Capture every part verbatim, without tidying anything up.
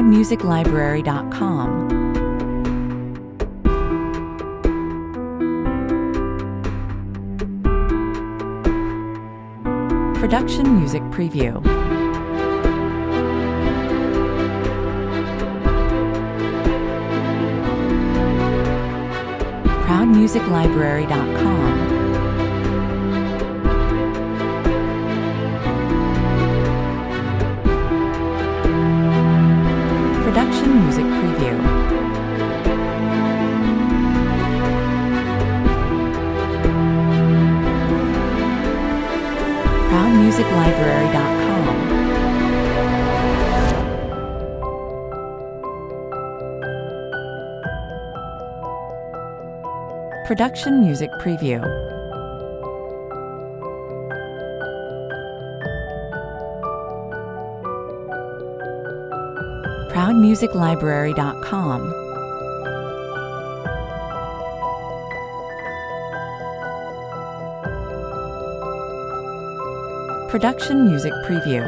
proud music library dot com. Production Music Preview. proud music library dot com. Production Music Preview. proud music library dot com. Production Music Preview. proud music library dot com. Production Music Preview.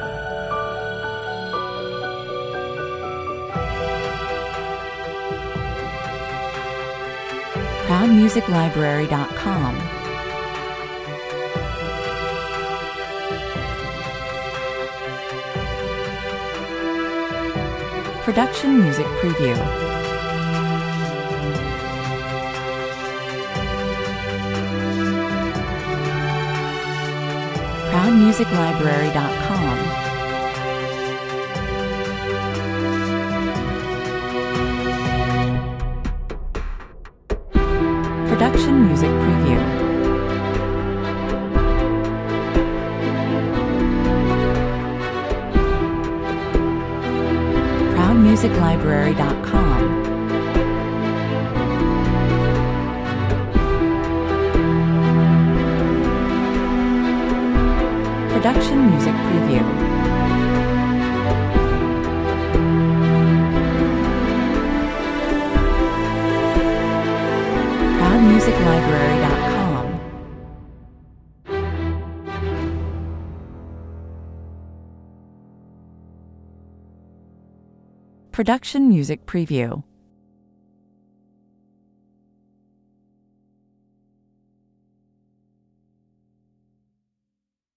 proud music library dot com. Production Music Preview. proud music library dot com. Production Music Preview. proud music library dot com. Production Music Preview. proud music library dot com. Production Music Preview.